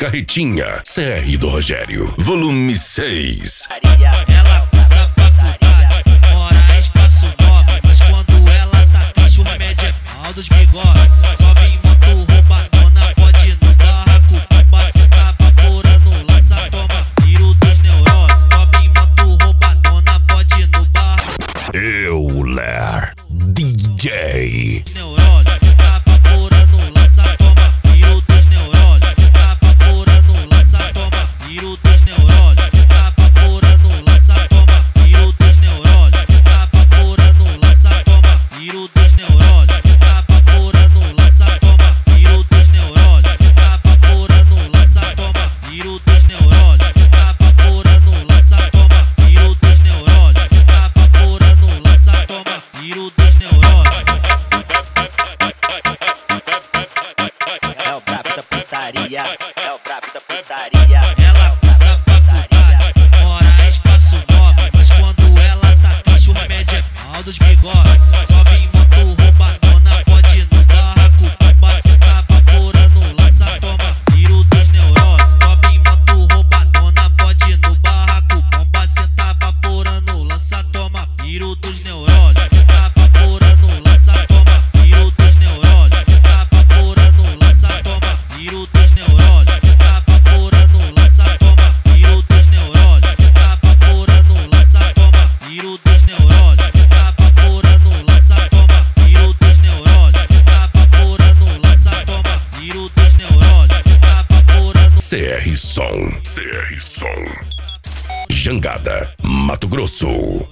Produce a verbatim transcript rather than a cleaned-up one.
Carretinha, C R do Rogério, volume seis. Ela usa faculdade, mora em espaço nobre, mas quando ela tá triste o remédio é pau dos bigode. Sobe em moto roubadona, pode ir no barraco, bomba cê tá vaporando, lança, toma, tiro dos neuroses. Sobe em moto roubadona, pode ir no barraco. Eu, Ler, D J. Neurose, cê tá vaporando, lança, toma, tiro dos neuroses. Cê tá vaporando, lança, toma, tiro dos neuroses. Cê tá vaporando, lança, toma, tiro dos neuroses. Cê tá vaporando, lança, toma, tiro dos neuroses. Cê tá vaporando, lança, toma, tiro dos neuroses. Cê tá vaporando, lança, toma, tiro dos neuroses. Cê tá vaporando, lança, toma, tiro dos neuroses. Cê tá vaporando, lança, toma, tiro dos neuroses. É o brabo da putaria, é o brabo da putaria. Ela usa faculdade, mora em espaço nobre, mas quando ela tá triste o remédio é pau dos bigode. Sobe em moto roubadona, pode ir no barraco, bomba cê tá vaporando, lança, toma, tiro dos neuroses. Sobe em moto roubadona, pode ir no barraco, bomba cê tá vaporando, lança, toma, tiro dos neuroses. Cê tá vaporando, lança, toma, tiro dos neuroses. Cê tá vaporando, lança, toma, tiro dos neuroses. Cê tá vaporando, lança, toma, tiro dos neuroses. Cê tá vaporando, lança, toma, tiro dos neuroses. Cê tá vaporando, lança, toma, tiro dos neuroses. Cê tá vaporando, lança, toma, tiro dos neuroses. Cê tá vaporando. C R Som, C R Som. Jangada, Mato Grosso.